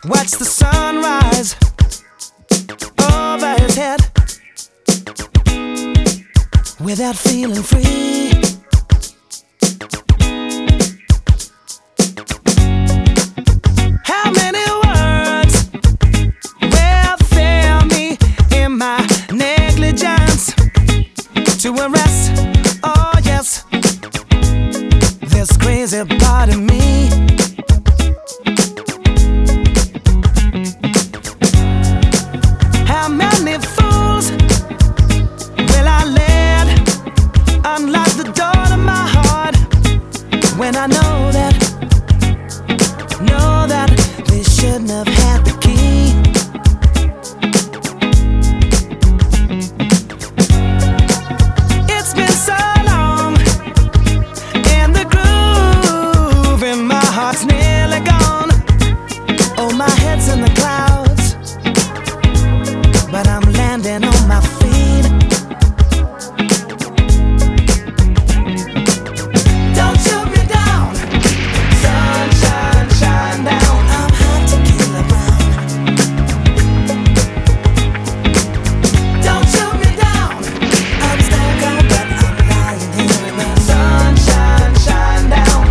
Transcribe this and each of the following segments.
Watch the sunrise over his head without feeling free. How many words will fail me in my negligence to arrest? Oh yes, this crazy part of me. How many fools will I let unlock the door to my heart when I know that they shouldn't have had the key? It's been so long and the groove in my heart's nearly gone. Oh, my head's in the clouds, but I'm landing on my feet. Don't shoot me down, sunshine, shine down. I'm hot to kill a brown. Don't shoot me down, I'm stuck out, but I'm lying here in the sunshine, shine down.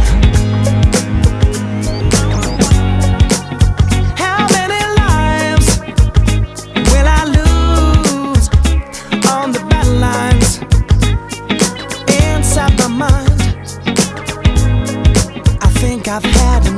How many lives will I lose on the battle lines inside my mind? I think I've had enough.